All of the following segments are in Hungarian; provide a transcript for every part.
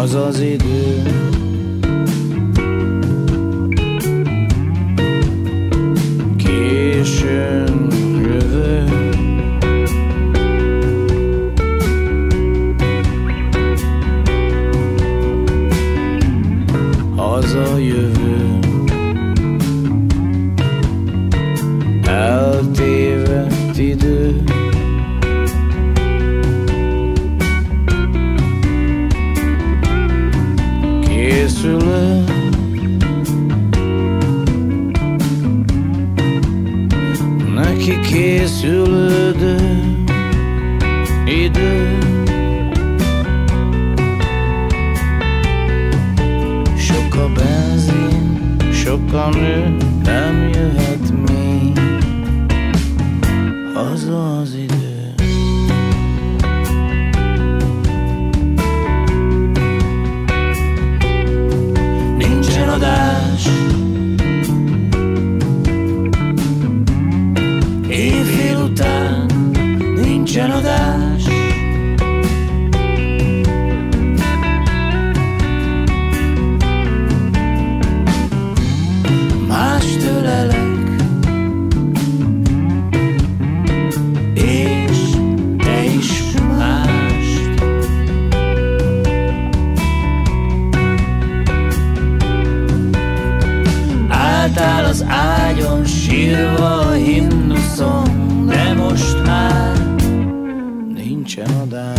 az az idő, későn jövő. Az a jövő, eltévedt idő. Készülő, neki készülődő idő. Sok a benzin, sok a nő, nem jöhet még haza az idő. Nincsen adás, éjfél után nincsen adás. Mást ölelek, és te is mást. Álltál az ágyon, sírva a himnuszon, de most már nincsen adás.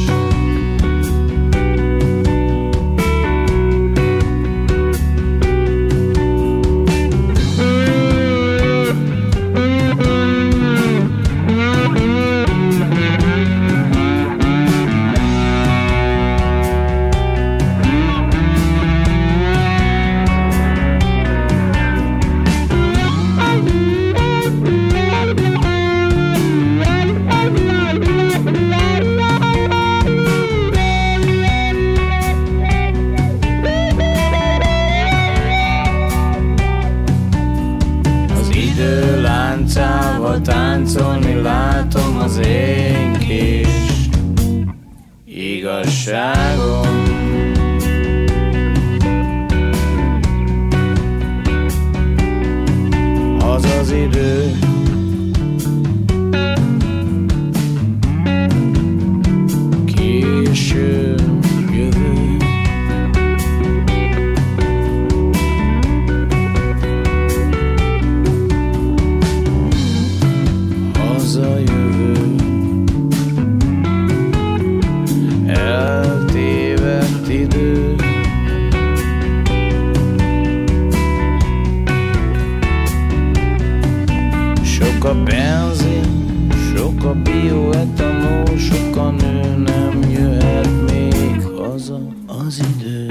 Táncolni látom az én kis igazságom. Az az idő, késő jövő. Az a jövő, eltévedt idő. Sok a benzin, sok a bioetanol, sok a nő, nem jöhet még haza az idő.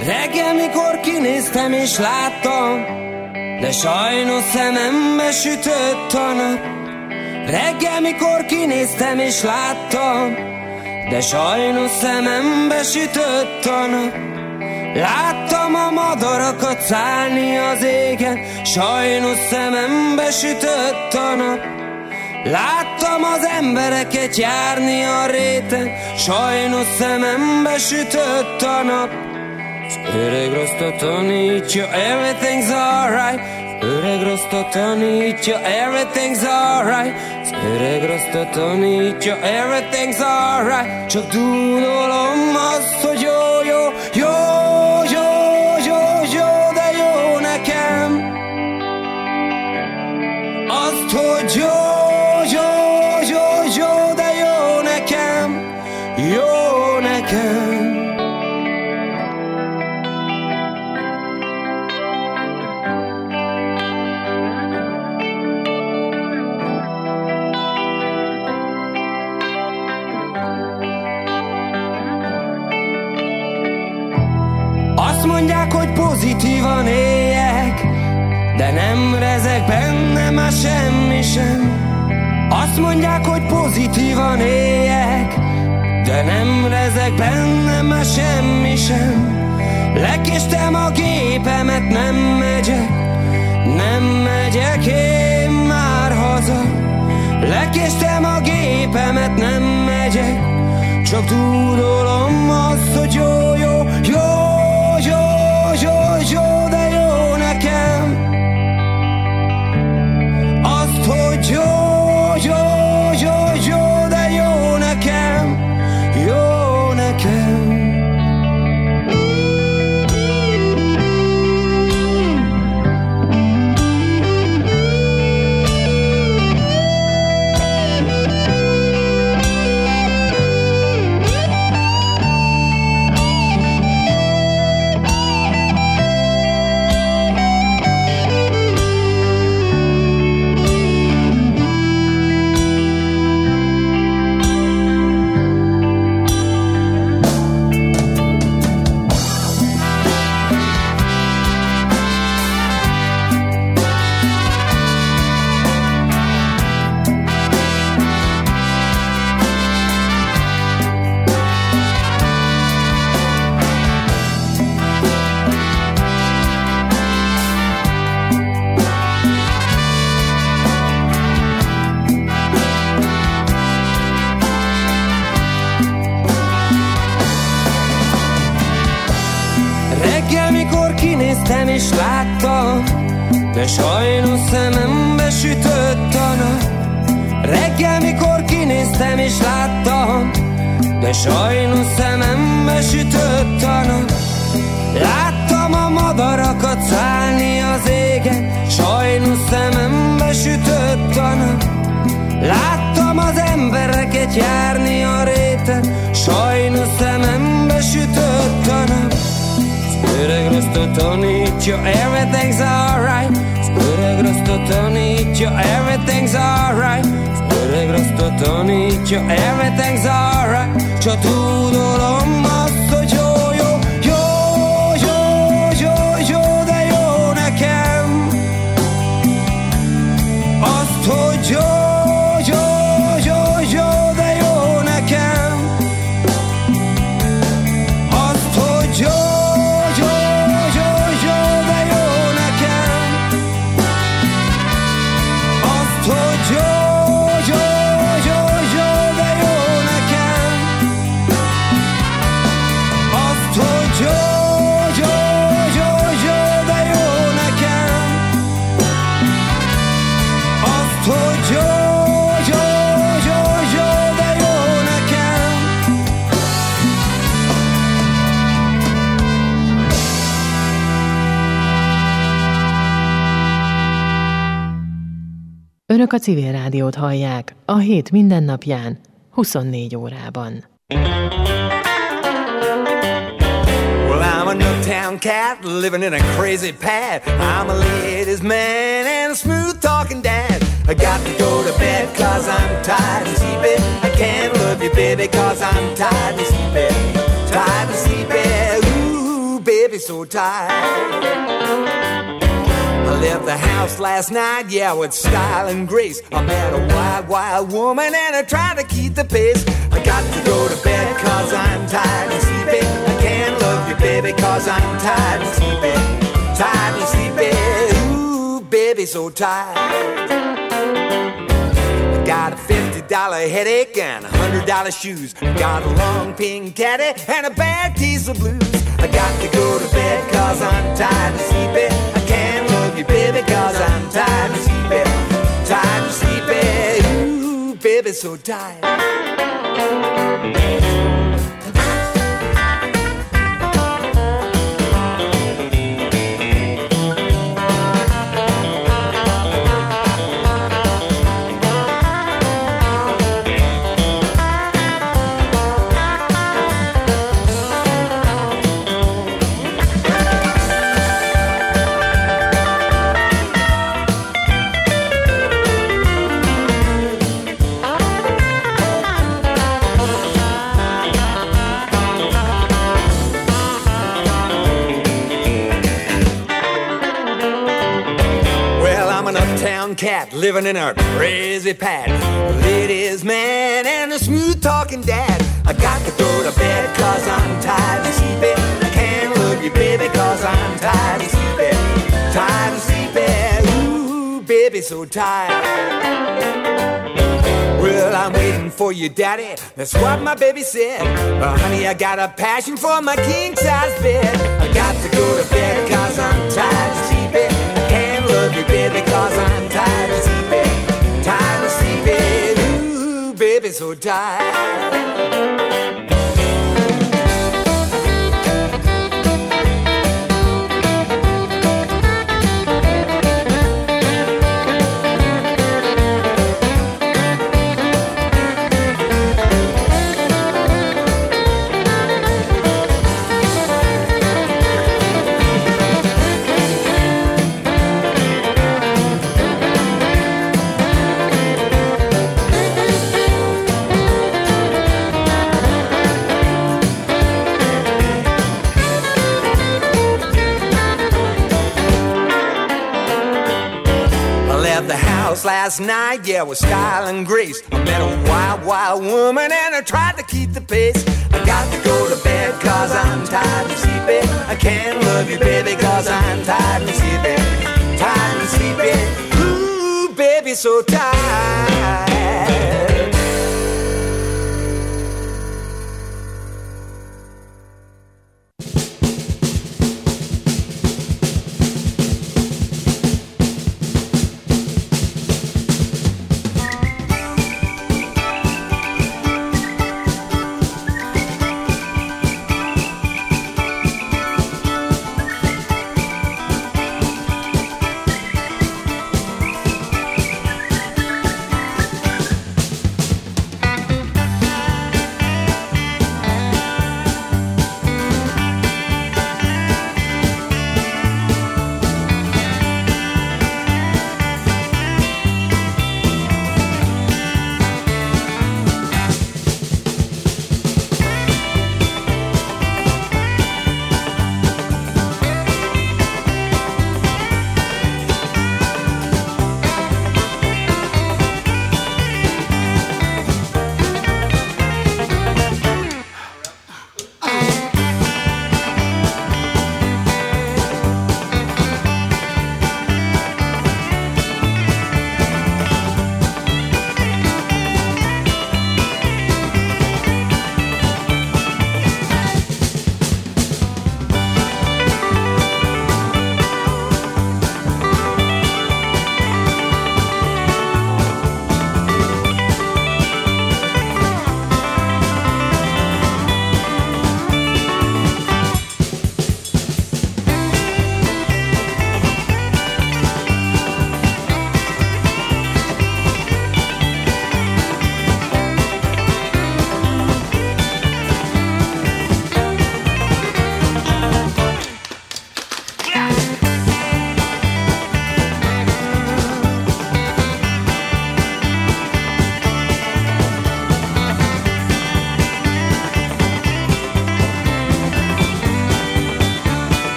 Reggel, mikor kinéztem és láttam, de sajnos szemembe sütött a nap. Reggel, mikor kinéztem és láttam, de sajnos szemembe sütött a nap. Láttam a madarakat szállni az égen, sajnos szemembe sütött a nap. Láttam az embereket járni a réten, sajnos szemembe sütött a nap. Az öreg rasta tanítja, everything's alright. Az öreg rasta tanítja, everything's alright. Az öreg rasta tanítja, everything's alright. Csak dúdolom azt, hogy jó, jó, jó, jó, jó, jó, de jó nekem. Azt, hogy jó, jó, jó, jó, de jó nekem. Jó nekem. Azt mondják, hogy pozitívan éljek, de nem rezeg bennem már semmi sem. Azt mondják, hogy pozitívan éljek, de nem rezeg bennem már semmi sem. Lekéstem a gépemet, nem megyek én már haza. Lekéstem a gépemet, nem megyek, csak tudolom azt, hogy jó, jó, jó, jó, jó, jó, de jó nekem. Azt, hogy jó, jó, jó, jó, de jó nekem. Jó nekem. Kinéztem és láttam, de sajnos szemembe sütött a nap. Reggel, mikor kinéztem és láttam, de sajnos szemembe sütött a nap. Láttam a madarakat szállni az égen, sajnos szemembe sütött a nap. Láttam az embereket járni a réten, sajnos szemembe sütött a nap. Öreg rasta tanítja, everything's alright. Öreg rasta tanítja, everything's alright. Öreg rasta tanítja, everything's alright. Csak tudolom azt, hogy jó, jó, jó, jó, jó, jó, de jó nekem. Azt, hogy jó, jó, jó, jó, de jó nekem. Azt, hogy jó. Önök a Civil Rádiót hallják a hét mindennapján, 24 órában. Well, I'm a Nuketown cat living in a crazy pad. I'm a ladies' man and a smooth-talking dad. I got to go to bed 'cause I'm tired and sleepy. I can't love you, baby, 'cause I'm tired and sleepy. Tired and sleepy, ooh, baby, so tired. I left the house last night, yeah, with style and grace. I met a wild, wild woman and I tried to keep the pace. I got to go to bed cause I'm tired and sleepy. I can't love you, baby, cause I'm tired and sleepy. Tired and sleepy, ooh, baby, so tired. I got a $50 headache and $100 shoes. I got a long pink caddy and a bad case of blues. I got to go to bed cause I'm tired and sleepy. I can't love you, baby, cause I'm tired and sleepy. Tired and sleepy, ooh, baby, so tired. Cat living in a crazy pad, ladies man and a smooth talking dad. I got to go to bed cause I'm tired and sleepy. I can't love you, baby, cause I'm tired and sleepy. Tired and sleepy, ooh, baby, so tired. Well, I'm waiting for you, daddy, that's what my baby said. Honey, I got a passion for my king-size bed. I got to go to bed cause I'm tired and sleepy. I can't love you, baby, cause I'm tired and sleepy. Tired and sleepy, ooh, baby, so tired. Last night, yeah, with style and grace. I met a wild, wild woman and I tried to keep the pace. I got to go to bed cause I'm tired and sleepy. I can't love you, baby, cause I'm tired and sleepy. Tired and sleepy, ooh, baby, so tired.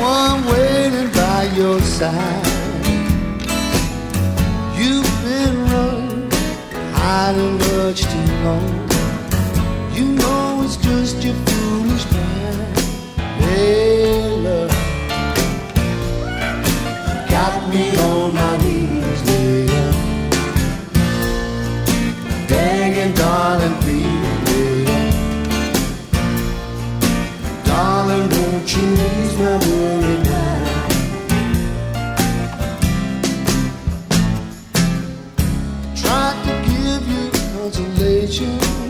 someone waiting by your side. You've been running, hiding much too long. You know it's just your foolish mind. Hey, love, got me on my knees, yeah. Begging, darling, please, yeah. Darling, won't you ease my worry now? Tried to give you consolation,